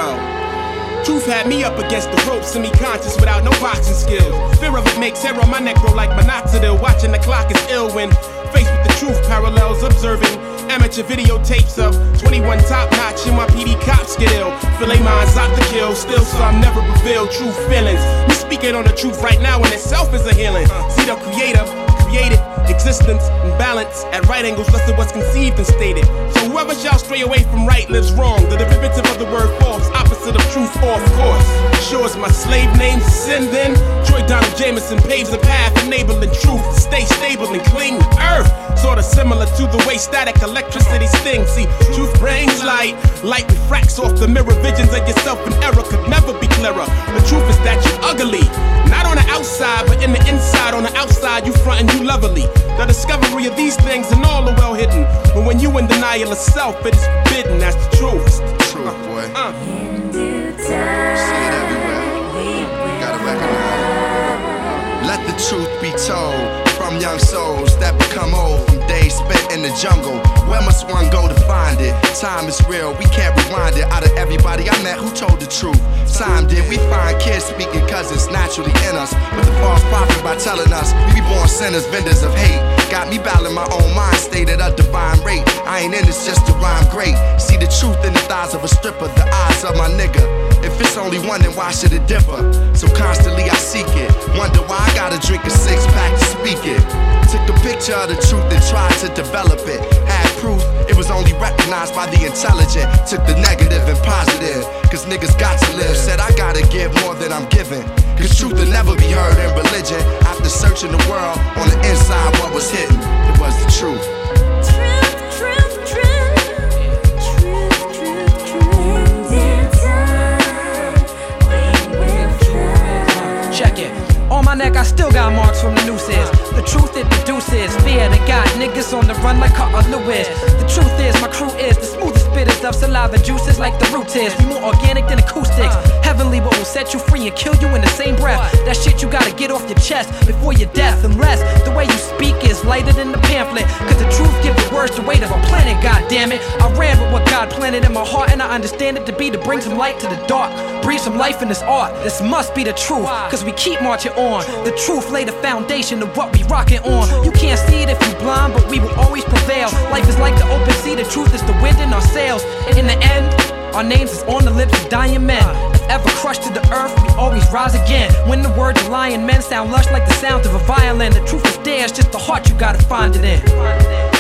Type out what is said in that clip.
Yo, truth had me up against the ropes, semi-conscious without no boxing skills. Fear of it makes hair on my neck grow like minoxidil. Watching the clock is ill when faced with the truth, parallels observing amateur videotapes of 21 top notch in my PD cop skill. Filet minds out to kill, still some never reveal true feelings. Me speaking on the truth right now in itself is a healing. See the creator created existence and balance at right angles less than what's conceived and stated. So whoever shall stray away from right lives wrong. The derivative of the word false, opposite of truth, off course. Sure as my slave name's sin then. Troy Donald Jameson paves the path, enabling truth to stay stable and cling to earth. Sorta similar to the way static electricity stings. See, truth brings light, light refracts off the mirror. Visions of yourself in error could never be clearer. The truth is that you're ugly, not on the outside, but in the inside. On the outside, you front and you lovely. The discovery of these things and all are well hidden. But when you in denial of self, it is forbidden. That's the truth. It's the truth, boy. In due time, see it everywhere. We gotta recognize. Let the truth be told. From young souls that become old from days spent in the jungle. Where must one go to find it? Time is real, we can't rewind it. Out of everybody I met, who told the truth? Time did. We find kids speaking cause it's naturally in us, with the false prophet by telling us we be born sinners, vendors of hate. Got me battling my own mind state at a divine rate. I ain't in this just to rhyme great. See the truth in the thighs of a stripper, the eyes of my nigga. If it's only one, then why should it differ? So constantly I seek it. Wonder why I gotta drink a 6-pack to speak it. Took a picture of the truth and tried to develop it. Had proof, it was only recognized by the intelligent. Took the negative and positive, cause niggas got to live. Said I gotta give more than I'm giving, cause truth will never be heard in religion. After searching the world, on the inside what was hidden, it was the truth. On my neck, I still got marks from the nooses. The truth it produces fear that got niggas on the run like Carter Lewis. The truth is, my crew is the smoothest spitters of saliva juices like the root is. We more organic than acoustics. Heavenly, what will set you free and kill you in the same breath. That shit you gotta get off your chest before your death. Unless the way you speak is lighter than the pamphlet. Cause the truth gives the words the weight of a planet, goddammit. I ran with what God planted in my heart, and I understand it to be to bring some light to the dark. Breathe some life in this art. This must be the truth, cause we keep marching on. The truth lay the foundation of what we rockin' on. You can't see it if you blind, but we will always prevail. Life is like the open sea, the truth is the wind in our sails. In the end, our names is on the lips of dying men. If ever crushed to the earth, we always rise again. When the words of lying men sound lush like the sound of a violin. The truth is there, it's just the heart you gotta find it in.